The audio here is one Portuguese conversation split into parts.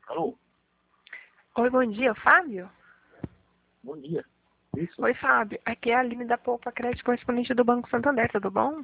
Alô? Oi, bom dia, Fábio? Bom dia. Isso? Oi, Fábio. Aqui é a Aline da Poupa Crédito, correspondente do Banco Santander, tudo bom?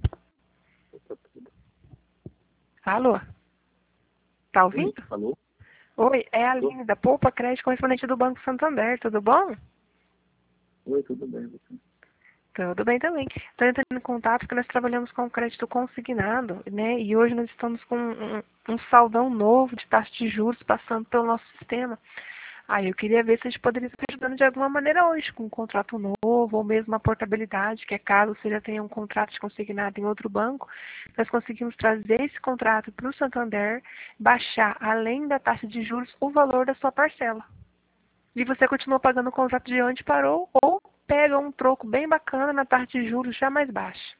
Alô? Tá Oi, ouvindo? alô? Oi, é a Tô? Aline da Poupa Crédito, correspondente do Banco Santander, tudo bom? Oi, tudo bem, você? Tudo bem também. Estou entrando em contato porque nós trabalhamos com crédito consignado, né? E hoje nós estamos com um saldão novo de taxa de juros passando pelo nosso sistema. Aí eu queria ver se a gente poderia estar ajudando de alguma maneira hoje, com um contrato novo ou mesmo uma portabilidade, que é caso você já tenha um contrato de consignado em outro banco, nós conseguimos trazer esse contrato para o Santander, baixar, além da taxa de juros, o valor da sua parcela. E você continua pagando o contrato de onde parou ou pega um troco bem bacana na taxa de juros já mais baixa.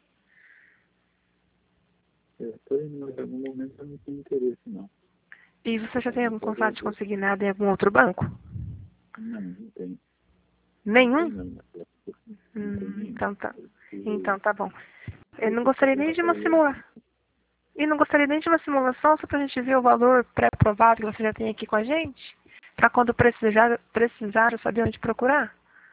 Eu tô indo, em algum momento eu não tenho interesse, não. E você já Mas tem algum depois eu contrato de vejo. consignado em algum outro banco? Não tenho. Não Nenhum? tem não, não tem nenhum. Então tá. Eu Então preciso, tá bom. Eu não preciso gostaria fazer nem uma de uma atualização. simulação. E não gostaria nem de uma simulação só pra gente ver o valor pré-aprovado que você já tem aqui com a gente? Pra quando precisar eu saber onde procurar?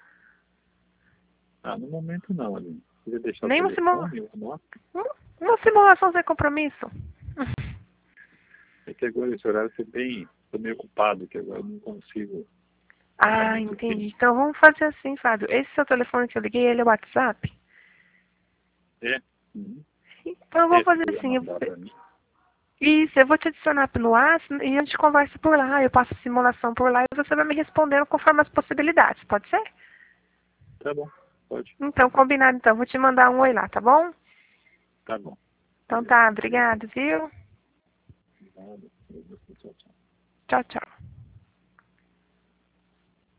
Ah, no momento não, Aline. Queria deixar o Nem uma simulação. telefone, eu anoto. Uma simulação sem compromisso. É que agora esse horário você bem, tô meio ocupado, que agora eu não consigo dar Ah, muito tempo. entendi. Então vamos fazer assim, Fábio. Esse seu telefone que eu liguei, ele é WhatsApp? É? Uhum. Então vamos É, se fazer quiser assim. mandar para mim, Isso, eu vou te adicionar no WhatsApp e a gente conversa por lá. Eu passo a simulação por lá e você vai me respondendo conforme as possibilidades, pode ser? tá bom, pode. Então, combinado então. Vou te mandar um oi lá, tá bom? Tá bom. Então Beleza. tá, obrigado, viu? Nada. Tchau, tchau. Tchau, tchau.